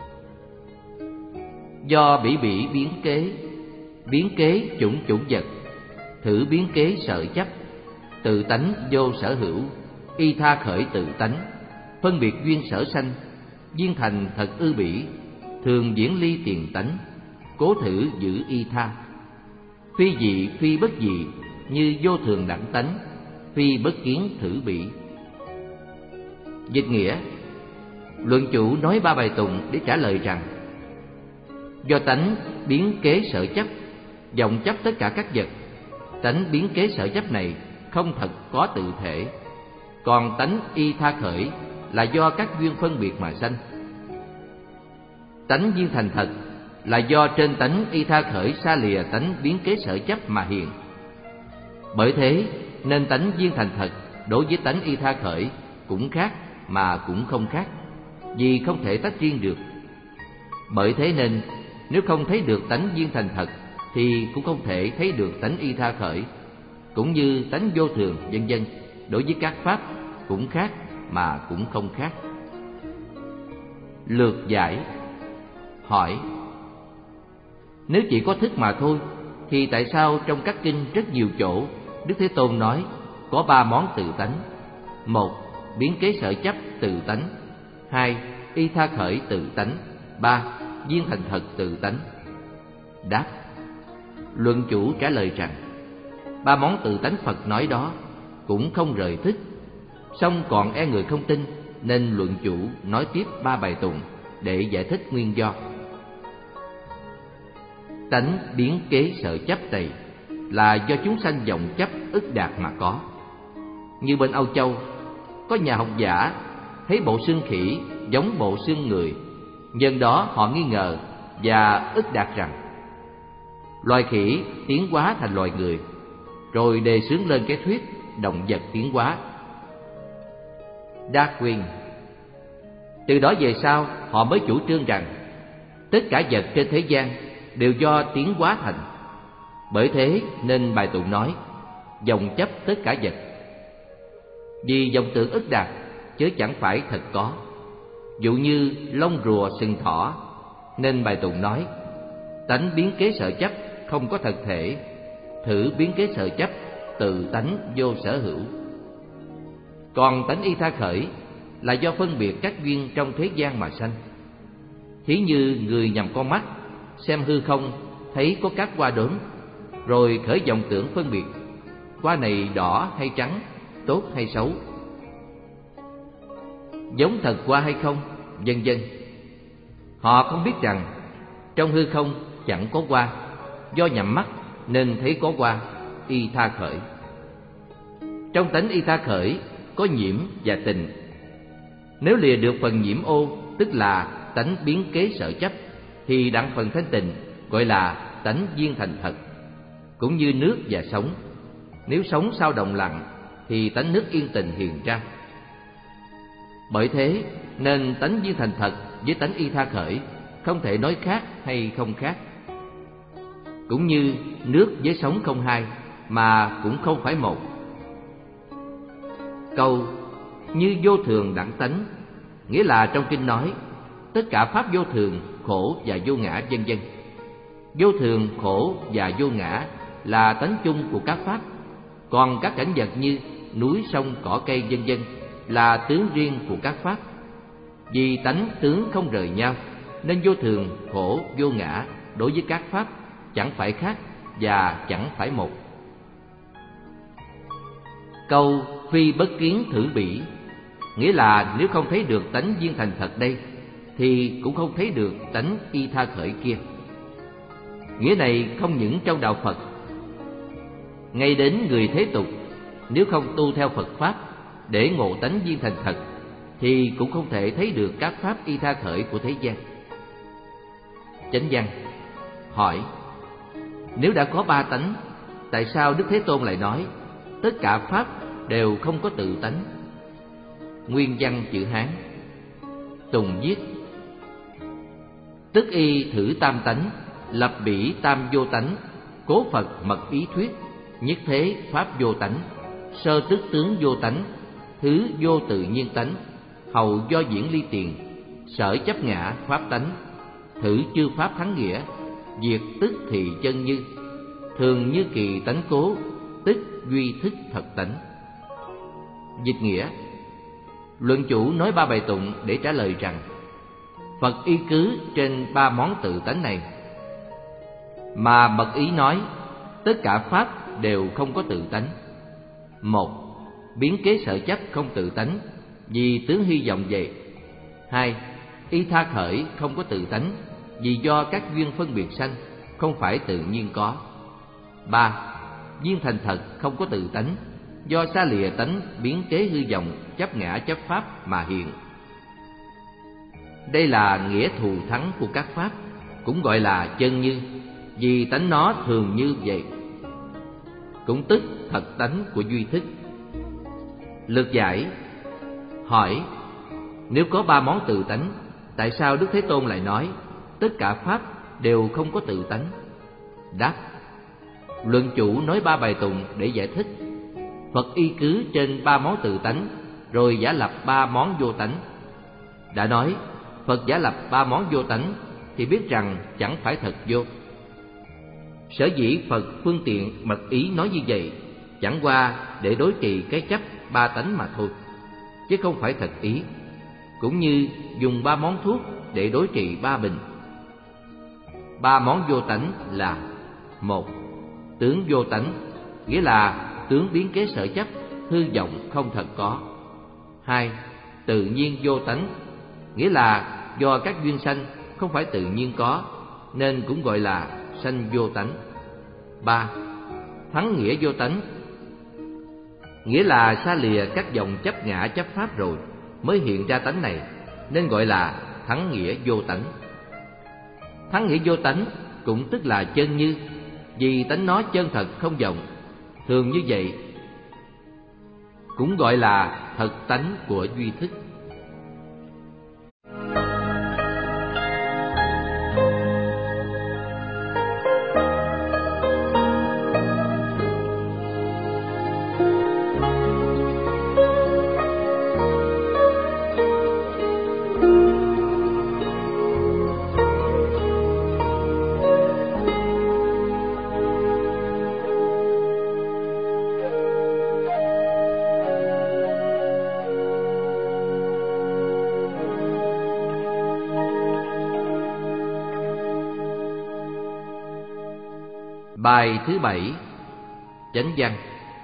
do bỉ bỉ biến kế, biến kế chủng chủng vật, thử biến kế sợ chấp, tự tánh vô sở hữu, y tha khởi tự tánh, phân biệt duyên sở sanh, duyên thành thật ư bỉ, thường diễn ly tiền tánh, cố thử giữ y tha. Phi dị phi bất dị, như vô thường đẳng tánh, phi bất kiến thử bỉ. Dịch nghĩa: luận chủ nói ba bài tụng để trả lời rằng: do tánh biến kế sở chấp, vọng chấp tất cả các vật. Tánh biến kế sở chấp này không thật có tự thể, còn tánh y tha khởi là do các duyên phân biệt mà sanh. Tánh duyên thành thật là do trên tánh y tha khởi xa lìa tánh biến kế sở chấp mà hiện. Bởi thế nên tánh duyên thành thật đối với tánh y tha khởi cũng khác mà cũng không khác, vì không thể tách riêng được. Bởi thế nên nếu không thấy được tánh duyên thành thật thì cũng không thể thấy được tánh y tha khởi, cũng như tánh vô thường vân vân, đối với các pháp cũng khác mà cũng không khác. Lược giải hỏi: nếu chỉ có thức mà thôi, thì tại sao trong các kinh rất nhiều chỗ Đức Thế Tôn nói có ba món tự tánh? Một, biến kế sở chấp tự tánh. Hai, y tha khởi tự tánh. Ba, duyên thành thật tự tánh. Đáp: luận chủ trả lời rằng ba món tự tánh Phật nói đó cũng không rời thức, song còn e người không tin, nên luận chủ nói tiếp ba bài tụng để giải thích nguyên do. Tánh biến kế sở chấp này là do chúng sanh vọng chấp ức đạt mà có. Như bên Âu Châu, có nhà học giả thấy bộ xương khỉ giống bộ xương người, nhân đó họ nghi ngờ và ức đạt rằng loài khỉ tiến hóa thành loài người, rồi đề xướng lên cái thuyết động vật tiến hóa, Darwin. Từ đó về sau họ mới chủ trương rằng tất cả vật trên thế gian đều do tiến hóa thành. Bởi thế nên bài tụng nói vọng chấp tất cả vật. Vì vọng tưởng ức đạt chứ chẳng phải thật có, dụ như lông rùa sừng thỏ, nên bài tụng nói tánh biến kế sở chấp không có thật thể, thử biến kế sở chấp tự tánh vô sở hữu. Còn tánh y tha khởi là do phân biệt các duyên trong thế gian mà sanh. Thí như người nhằm con mắt, xem hư không thấy có các hoa đốm, rồi khởi vọng tưởng phân biệt hoa này đỏ hay trắng, tốt hay xấu, giống thật hoa hay không, vân vân. Họ không biết rằng trong hư không chẳng có hoa, do nhắm mắt nên thấy có hoa, y tha khởi. Trong tánh y tha khởi có nhiễm và tình. Nếu lìa được phần nhiễm ô, tức là tánh biến kế sở chấp, thì đặng phần thanh tịnh gọi là tánh viên thành thật. Cũng như nước và sóng, nếu sóng sao động lặng thì tánh nước yên tình hiện ra. Bởi thế nên tánh viên thành thật với tánh y tha khởi không thể nói khác hay không khác. Cũng như nước với sóng không hai mà cũng không phải một. Câu như vô thường đẳng tánh nghĩa là trong kinh nói tất cả pháp vô thường, khổ và vô ngã, vân vân. Vô thường, khổ và vô ngã là tánh chung của các pháp, còn các cảnh vật như núi, sông, cỏ cây, vân vân là tướng riêng của các pháp. Vì tánh tướng không rời nhau nên vô thường, khổ, vô ngã đối với các pháp chẳng phải khác và chẳng phải một. Câu phi bất kiến thử bỉ nghĩa là nếu không thấy được tánh viên thành thật đây thì cũng không thấy được tánh y tha khởi kia. Nghĩa này không những trong đạo Phật, ngay đến người thế tục nếu không tu theo Phật pháp để ngộ tánh viên thành thật thì cũng không thể thấy được các pháp y tha khởi của thế gian. Chánh văn hỏi: nếu đã có ba tánh, tại sao Đức Thế Tôn lại nói tất cả pháp đều không có tự tánh? Nguyên văn chữ Hán. Tùng viết: tức y thử tam tánh, lập bỉ tam vô tánh, cố Phật mật ý thuyết, nhất thế pháp vô tánh, sơ tức tướng vô tánh, thứ vô tự nhiên tánh, hậu do diễn ly tiền, sở chấp ngã pháp tánh, thử chư pháp thắng nghĩa, diệt tức thì chân như, thường như kỳ tánh cố, tức duy thức thật tánh. Dịch nghĩa: luận chủ nói ba bài tụng để trả lời rằng Phật y cứ trên ba món tự tánh này, mà mật ý nói tất cả pháp đều không có tự tánh. Một, biến kế sở chấp không tự tánh, vì tướng hy vọng vậy. Hai, y tha khởi không có tự tánh, vì do các duyên phân biệt sanh, không phải tự nhiên có. Ba, viên thành thật không có tự tánh, do xa lìa tánh biến kế hư vọng, chấp ngã chấp pháp mà hiện. Đây là nghĩa thù thắng của các pháp, cũng gọi là chân như, vì tánh nó thường như vậy. Cũng tức thật tánh của duy thức. Lược giải hỏi: nếu có ba món tự tánh, tại sao Đức Thế Tôn lại nói tất cả pháp đều không có tự tánh? Đáp: luận chủ nói ba bài tụng để giải thích. Phật y cứ trên ba món tự tánh, rồi giả lập ba món vô tánh. Đã nói Phật giả lập ba món vô tánh thì biết rằng chẳng phải thật vô. Sở dĩ Phật phương tiện mật ý nói như vậy chẳng qua để đối trị cái chấp ba tánh mà thôi, chứ không phải thật ý. Cũng như dùng ba món thuốc để đối trị ba bệnh. Ba món vô tánh là: một, tướng vô tánh, nghĩa là tướng biến kế sở chấp, hư vọng không thật có. Hai, tự nhiên vô tánh, nghĩa là do các duyên sanh, không phải tự nhiên có, nên cũng gọi là sanh vô tánh. Ba, thắng nghĩa vô tánh, nghĩa là xa lìa các dòng chấp ngã chấp pháp rồi mới hiện ra tánh này, nên gọi là thắng nghĩa vô tánh. Thắng nghĩa vô tánh cũng tức là chân như, vì tánh nó chân thật không vọng, thường như vậy, cũng gọi là thật tánh của duy thức. Bài thứ bảy. Chánh văn.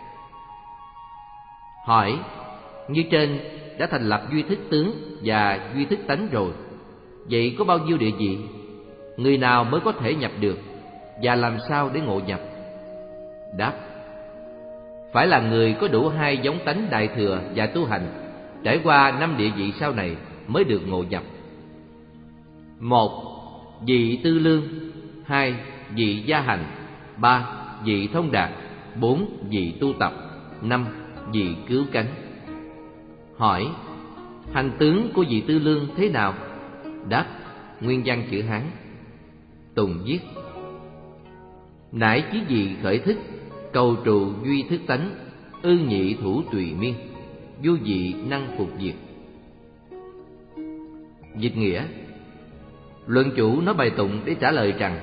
Hỏi: như trên đã thành lập duy thức tướng và duy thức tánh rồi, vậy có bao nhiêu địa vị? Người nào mới có thể nhập được, và làm sao để ngộ nhập? Đáp: phải là người có đủ hai giống tánh đại thừa và tu hành, trải qua năm địa vị sau này mới được ngộ nhập. Một. Vị tư lương. Hai. Vị gia hành. Ba. Vị thông đạt. Bốn. Vị tu tập. Năm. Vị cứu cánh. Hỏi: hành tướng của vị tư lương thế nào? Đáp: nguyên văn chữ Hán. Tùng viết: nải chí vị khởi thức, cầu trụ duy thức tánh, ư nhị thủ tùy miên, vô vị năng phục diệt. Dịch nghĩa: luận chủ nói bài tụng để trả lời rằng: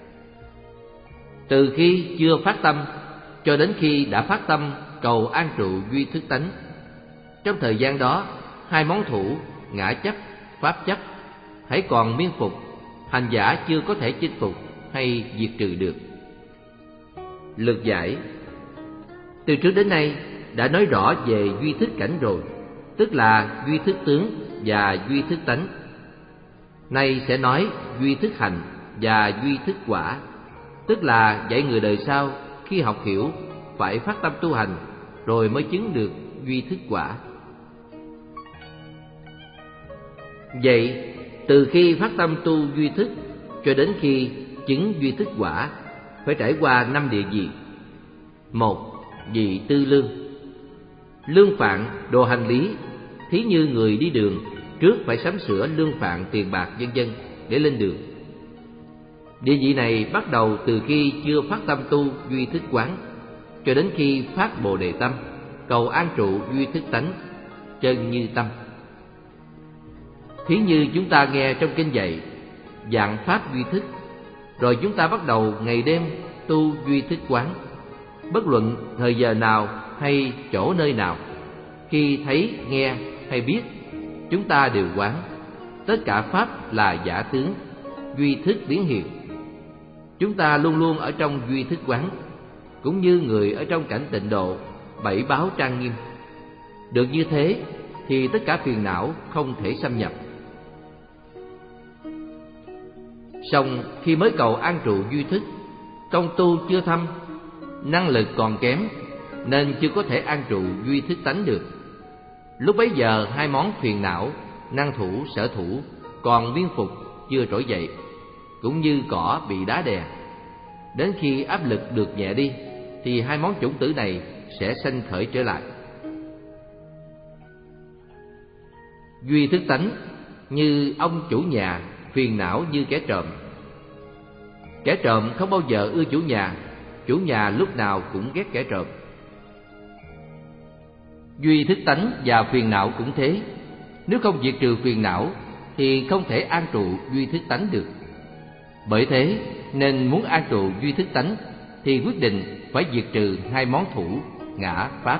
từ khi chưa phát tâm cho đến khi đã phát tâm cầu an trụ duy thức tánh, trong thời gian đó hai món thủ ngã chấp, pháp chấp hãy còn miên phục, hành giả chưa có thể chinh phục hay diệt trừ được. Lược giải: từ trước đến nay đã nói rõ về duy thức cảnh rồi, tức là duy thức tướng và duy thức tánh. Nay sẽ nói duy thức hành và duy thức quả, tức là dạy người đời sau khi học hiểu phải phát tâm tu hành rồi mới chứng được duy thức quả. Vậy từ khi phát tâm tu duy thức cho đến khi chứng duy thức quả phải trải qua năm địa vị. Một. Vị tư lương. Lương phạn đồ hành lý, thí như người đi đường trước phải sắm sửa lương phạn, tiền bạc vân vân để lên đường. Địa vị này bắt đầu từ khi chưa phát tâm tu duy thức quán cho đến khi phát bồ đề tâm, cầu an trụ duy thức tánh, chân như tâm. Thí như chúng ta nghe trong kinh dạy dạng pháp duy thức, rồi chúng ta bắt đầu ngày đêm tu duy thức quán. Bất luận thời giờ nào hay chỗ nơi nào, khi thấy, nghe hay biết, chúng ta đều quán. Tất cả pháp là giả tướng, duy thức biến hiện. Chúng ta luôn luôn ở trong duy thức quán, cũng như người ở trong cảnh tịnh độ, bảy báo trang nghiêm. Được như thế thì tất cả phiền não không thể xâm nhập. Song khi mới cầu an trụ duy thức, công tu chưa thâm, năng lực còn kém, nên chưa có thể an trụ duy thức tánh được. Lúc bấy giờ hai món phiền não, năng thủ, sở thủ còn miên phục chưa trỗi dậy, cũng như cỏ bị đá đè. Đến khi áp lực được nhẹ đi thì hai món chủng tử này sẽ sanh khởi trở lại. Duy thức tánh như ông chủ nhà, phiền não như kẻ trộm. Kẻ trộm không bao giờ ưa chủ nhà, chủ nhà lúc nào cũng ghét kẻ trộm. Duy thức tánh và phiền não cũng thế. Nếu không diệt trừ phiền não thì không thể an trụ duy thức tánh được. Bởi thế nên muốn an trụ duy thức tánh thì quyết định phải diệt trừ hai món thủ ngã pháp.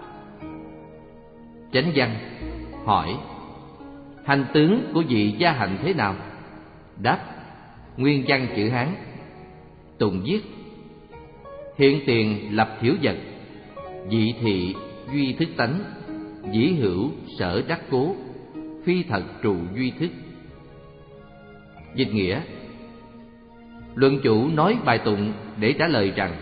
Chánh văn. Hỏi: hành tướng của vị gia hạnh thế nào? Đáp: nguyên văn chữ Hán. Tùng viết: hiện tiền lập thiểu vật, vị thị duy thức tánh, dĩ hữu sở đắc cố, phi thật trụ duy thức. Dịch nghĩa: luận chủ nói bài tụng để trả lời rằng: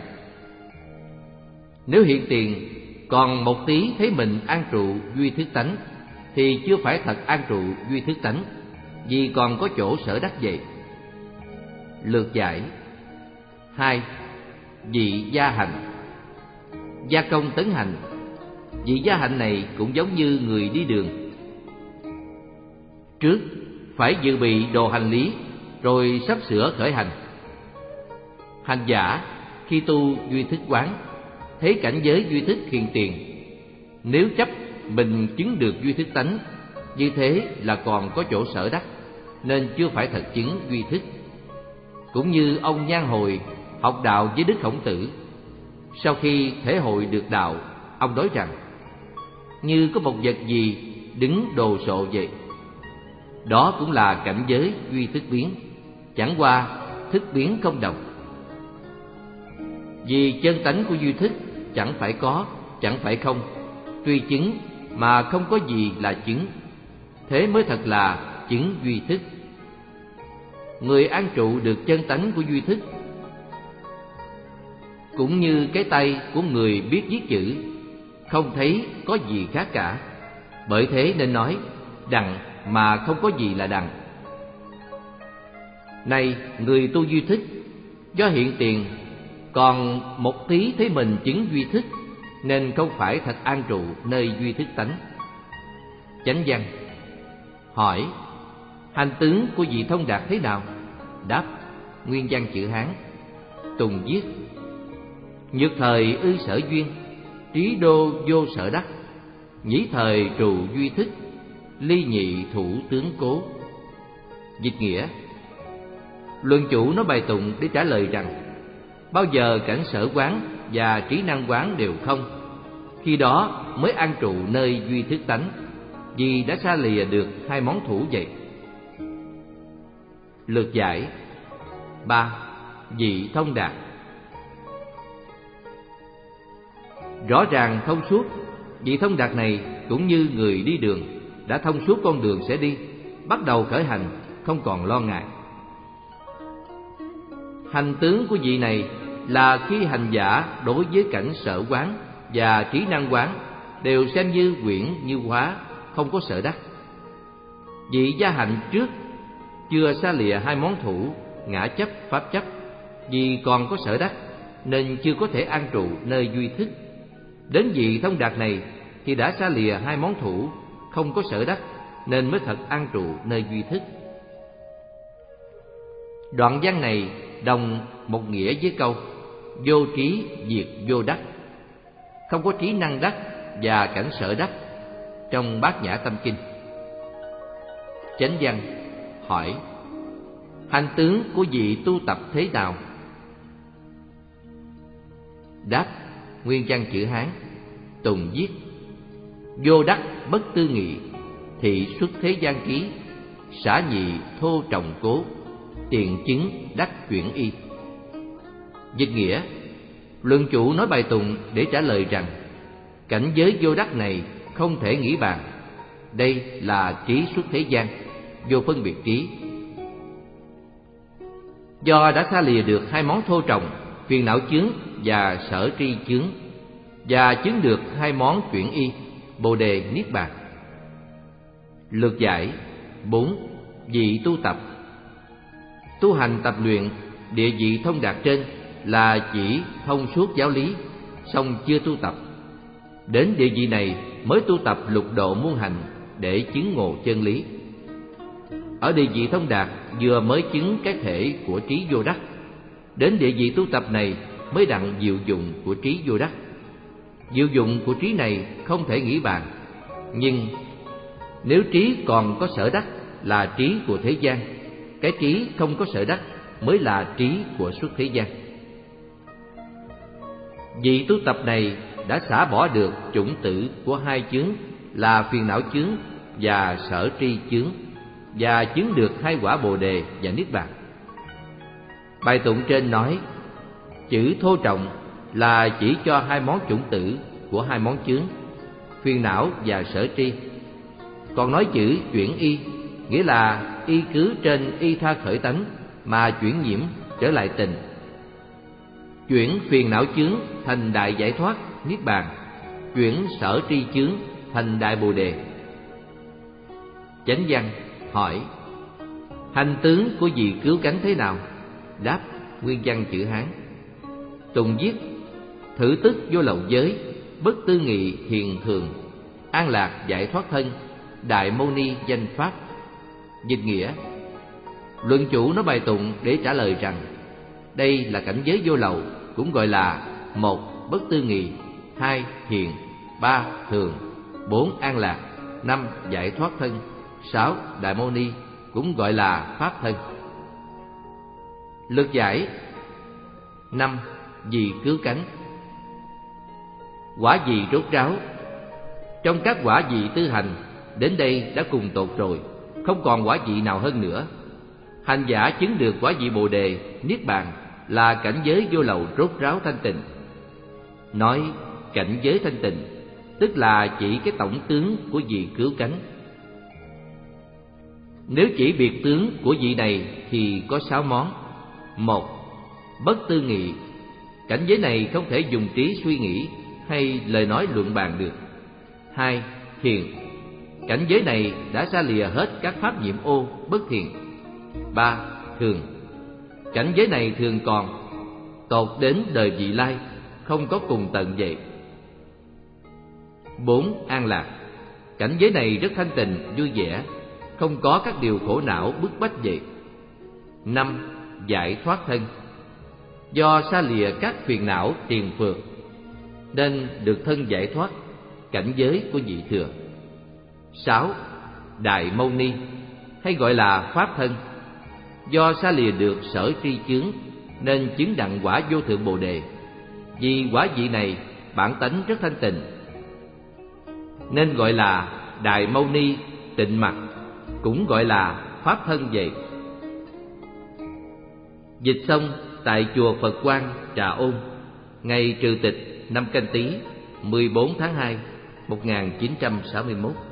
nếu hiện tiền còn một tí thấy mình an trụ duy thức tánh thì chưa phải thật an trụ duy thức tánh, vì còn có chỗ sở đắc vậy. Lược giải. Hai. Vị gia hành. Gia công tấn hành. Vị gia hạnh này cũng giống như người đi đường. Trước phải dự bị đồ hành lý, rồi sắp sửa khởi hành. Hành giả khi tu duy thức quán, thấy cảnh giới duy thức hiện tiền, nếu chấp mình chứng được duy thức tánh, như thế là còn có chỗ sở đắc, nên chưa phải thật chứng duy thức. Cũng như ông Nhan Hồi học đạo với Đức Khổng Tử, sau khi thể hội được đạo, ông nói rằng: như có một vật gì đứng đồ sộ vậy. Đó cũng là cảnh giới duy thức biến, chẳng qua thức biến không đồng. Vì chân tánh của duy thức chẳng phải có, chẳng phải không, tuy chứng mà không có gì là chứng, thế mới thật là chứng duy thức. Người an trụ được chân tánh của duy thức cũng như cái tay của người biết viết chữ, không thấy có gì khác cả. Bởi thế nên nói đặng mà không có gì là đặng. Này người tu duy thức, do hiện tiền còn một tí thấy mình chứng duy thức, nên không phải thật an trụ nơi duy thức tánh. Chánh văn. Hỏi: hành tướng của vị thông đạt thế nào? Đáp: nguyên văn chữ Hán. Tùng viết: nhược thời ư sở duyên, trí đô vô sở đắc, nhĩ thời trụ duy thức, ly nhị thủ tướng cố. Dịch nghĩa: luận chủ nói bài tụng để trả lời rằng bao giờ cảnh sở quán và trí năng quán đều không, khi đó mới an trụ nơi duy thức tánh, vì đã xa lìa được hai món thủ vậy. Lược giải. Ba. Vị thông đạt. Rõ ràng thông suốt, vị thông đạt này cũng như người đi đường đã thông suốt con đường sẽ đi, bắt đầu khởi hành, không còn lo ngại. Hành tướng của vị này là khi hành giả đối với cảnh sở quán và trí năng quán đều xem như quyển như hóa, không có sở đắc. Vị gia hạnh trước chưa xa lìa hai món thủ ngã chấp, pháp chấp, vì còn có sở đắc nên chưa có thể an trụ nơi duy thức. Đến vị thông đạt này thì đã xa lìa hai món thủ, không có sở đắc nên mới thật an trụ nơi duy thức. Đoạn văn này đồng một nghĩa với câu vô trí diệt vô đắc, không có trí năng đắc và cảnh sở đắc trong Bát Nhã Tâm Kinh. Chánh văn. Hỏi: hành tướng của vị tu tập thế nào? Đáp: nguyên văn chữ Hán. Tùng viết: vô đắc bất tư nghị, thị xuất thế gian trí, xả nhị thô trọng cố, tiền chứng đắc chuyển y. Dịch nghĩa: luận chủ nói bài tụng để trả lời rằng cảnh giới vô đắc này không thể nghĩ bàn. Đây là trí xuất thế gian, vô phân biệt trí. Do đã xa lìa được hai món thô trọng, phiền não chướng và sở tri chướng, và chứng được hai món chuyển y, bồ đề niết bàn. Lược giải. Bốn. Vị tu tập. Tu hành tập luyện địa vị thông đạt trên là chỉ thông suốt giáo lý, song chưa tu tập. Đến địa vị này mới tu tập lục độ muôn hành để chứng ngộ chân lý. Ở địa vị thông đạt vừa mới chứng cái thể của trí vô đắc. Đến địa vị tu tập này mới đặng diệu dụng của trí vô đắc. Diệu dụng của trí này không thể nghĩ bàn. Nhưng nếu trí còn có sở đắc là trí của thế gian, cái trí không có sở đắc mới là trí của xuất thế gian. Vị tu tập này đã xả bỏ được chủng tử của hai chướng là phiền não chướng và sở tri chướng, và chứng được hai quả bồ đề và niết bàn. Bài tụng trên nói chữ thô trọng là chỉ cho hai món chủng tử của hai món chướng, phiền não và sở tri. Còn nói chữ chuyển y nghĩa là y cứ trên y tha khởi tánh mà chuyển nhiễm trở lại tình, chuyển phiền não chướng thành đại giải thoát niết bàn, chuyển sở tri chướng thành đại bồ đề. Chánh văn. Hỏi: hành tướng của vị cứu cánh thế nào? Đáp: nguyên văn chữ Hán. Tùng viết: thử tức vô lậu giới, bất tư nghị thiền thường, an lạc giải thoát thân, đại mâu ni danh pháp. Dịch nghĩa: luận chủ nói bài tụng để trả lời rằng đây là cảnh giới vô lậu, cũng gọi là một bất tư nghị, hai thiền, ba thường, bốn an lạc, năm giải thoát thân, sáu đại mâu ni, cũng gọi là pháp thân. Lược giải. Năm. Vị cứu cánh. Quả vị rốt ráo. Trong các quả vị tư hành, đến đây đã cùng tột rồi, không còn quả vị nào hơn nữa. Hành giả chứng được quả vị bồ đề, niết bàn là cảnh giới vô lậu rốt ráo thanh tịnh. Nói cảnh giới thanh tịnh tức là chỉ cái tổng tướng của vị cứu cánh. Nếu chỉ biệt tướng của vị này thì có sáu món. Một, bất tư nghị. Cảnh giới này không thể dùng trí suy nghĩ hay lời nói luận bàn được. Hai, thiền. Cảnh giới này đã xa lìa hết các pháp nhiễm ô, bất thiền. Ba, thường. Cảnh giới này thường còn, tột đến đời vị lai, không có cùng tận vậy. Bốn, an lạc. Cảnh giới này rất thanh tịnh, vui vẻ, không có các điều khổ não bức bách vậy. Năm, giải thoát thân. Do xa lìa các phiền não tiền phược nên được thân giải thoát, cảnh giới của vị thừa. Sáu, đại mâu ni, hay gọi là pháp thân. Do xa lìa được sở tri chướng nên chứng đặng quả vô thượng bồ đề. Vì quả vị này bản tánh rất thanh tịnh nên gọi là đại mâu ni tịnh mặt, cũng gọi là pháp thân vậy. Dịch xong tại chùa Phật Quang, Trà Ôn, ngày trừ tịch năm Canh Tý, mười bốn tháng hai, một nghìn chín trăm sáu mươi mốt.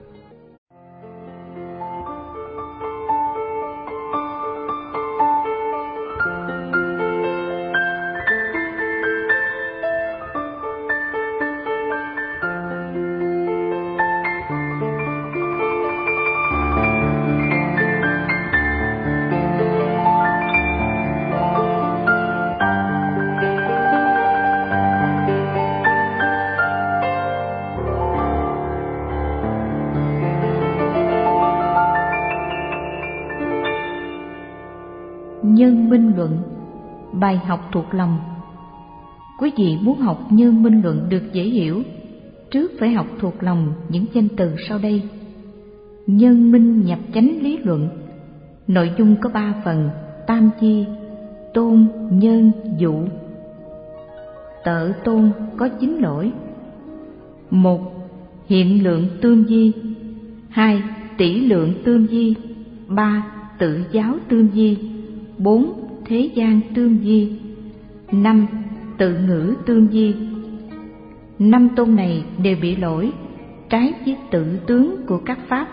Nhân minh luận, bài học thuộc lòng. Quý vị muốn học nhân minh luận được dễ hiểu, trước phải học thuộc lòng những danh từ sau đây. Nhân minh nhập chánh lý luận. Nội dung có ba phần: tam chi, tôn, nhân, dụ. Tợ tôn có chín lỗi: một, hiện lượng tương di. Hai, tỷ lượng tương di. Ba, tự giáo tương di. Bốn, thế gian tương di. Năm, tự ngữ tương di. Năm tôn này đều bị lỗi, trái với tự tướng của các pháp.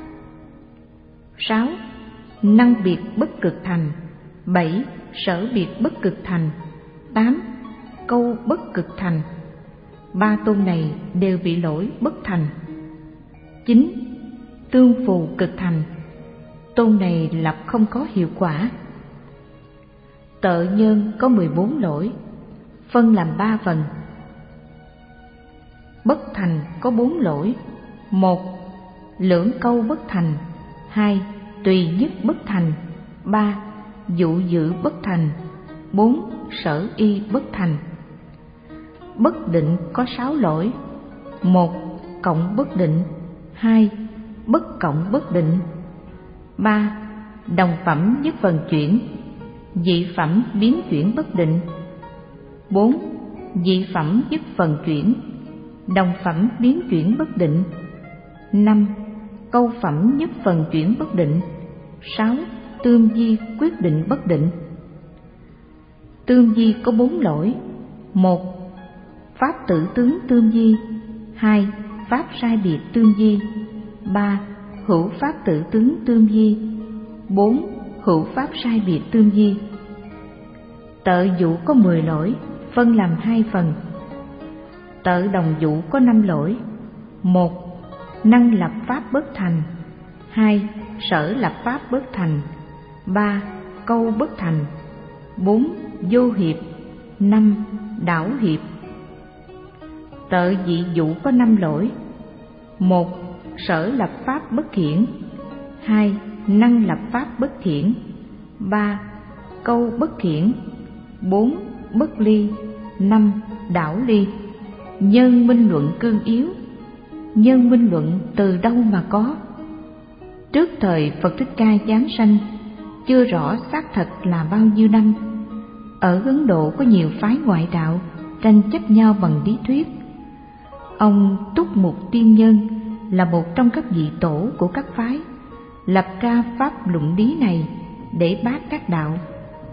Sáu, năng biệt bất cực thành. Bảy, sở biệt bất cực thành. Tám, câu bất cực thành. Ba tôn này đều bị lỗi bất thành. Chín, tương phù cực thành. Tôn này lập không có hiệu quả. Tợ nhân có mười bốn lỗi, phân làm ba phần. Bất thành có bốn lỗi: một, lưỡng câu bất thành. Hai, tùy nhất bất thành. Ba, dụ dự bất thành. Bốn, sở y bất thành. Bất định có sáu lỗi: một, cộng bất định. Hai, bất cộng bất định. Ba, đồng phẩm nhất phần chuyển. Dị phẩm biến chuyển bất định. Bốn, dị phẩm nhất phần chuyển. Đồng phẩm biến chuyển bất định. Năm, câu phẩm nhất phần chuyển bất định. Sáu, tương di quyết định bất định. Tương di có bốn lỗi: một, pháp tự tướng tương di. Hai, pháp sai biệt tương di. Ba, hữu pháp tự tướng tương di. Bốn, hữu pháp sai biệt tương di. Tợ dụ có mười lỗi, phân làm hai phần. Tợ đồng dụ có năm lỗi: một, năng lập pháp bất thành. Hai, sở lập pháp bất thành. Ba, câu bất thành. Bốn, vô hiệp. Năm, đảo hiệp. Tợ dị dụ có năm lỗi: một, sở lập pháp bất khiển. Hai, năng lập pháp bất khiển. Ba, câu bất khiển. Bốn, bất ly. Năm, đảo ly. Nhân minh luận cương yếu. Nhân minh luận từ đâu mà có? Trước thời Phật Thích Ca giáng sanh, chưa rõ xác thật là bao nhiêu năm, ở Ấn Độ có nhiều phái ngoại đạo tranh chấp nhau bằng lý thuyết. Ông Túc Mục Tiên Nhân là một trong các vị tổ của các phái, lập ra pháp luận lý này để bác các đạo.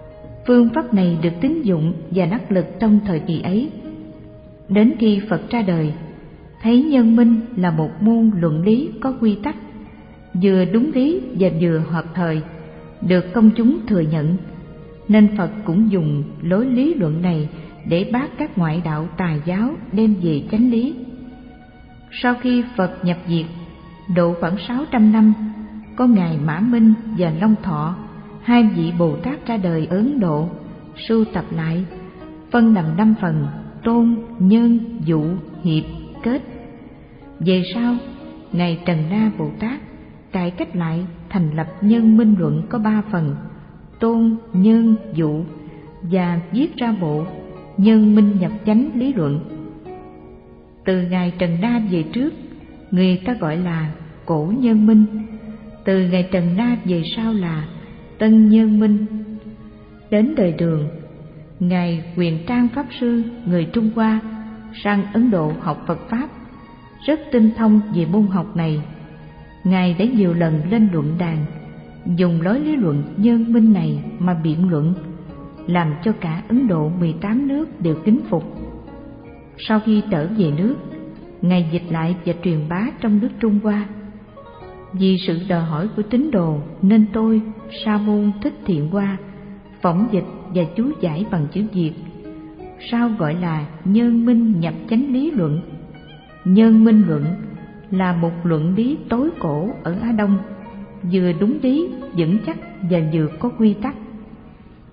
Phương pháp này được tín dụng và đắc lực trong thời kỳ ấy. Đến khi Phật ra đời, thấy nhân minh là một môn luận lý có quy tắc, vừa đúng lý và vừa hợp thời, được công chúng thừa nhận, nên Phật cũng dùng lối lý luận này để bác các ngoại đạo tà giáo đem về chánh lý. Sau khi Phật nhập diệt, độ khoảng sáu trăm năm, có Ngài Mã Minh và Long Thọ, hai vị Bồ Tát ra đời ở Ấn Độ, sưu tập lại, phân làm năm phần: tôn, nhân, dụ, hiệp, kết. Về sau, Ngài Trần Na Bồ Tát cải cách lại, thành lập Nhân Minh Luận có ba phần: tôn, nhân, dụ, và viết ra bộ Nhân Minh Nhập Chánh Lý Luận. Từ Ngài Trần Na về trước, người ta gọi là Cổ Nhân Minh. Từ Ngài Trần Na về sau là Tân Nhân Minh. Đến đời Đường, Ngài Quyền Trang Pháp Sư, người Trung Hoa, sang Ấn Độ học Phật Pháp, rất tinh thông về môn học này. Ngài đã nhiều lần lên luận đàn, dùng lối lý luận nhân minh này mà biện luận, làm cho cả Ấn Độ mười tám nước đều kính phục. Sau khi trở về nước, Ngài dịch lại và truyền bá trong nước Trung Hoa. Vì sự đòi hỏi của tín đồ nên tôi, Sa môn Thích Thiện Hoa, phỏng dịch và chú giải bằng chữ Việt, sau gọi là Nhân Minh Nhập Chánh Lý Luận. Nhân Minh Luận là một luận lý tối cổ ở Á Đông, vừa đúng lý, vững chắc và vừa có quy tắc.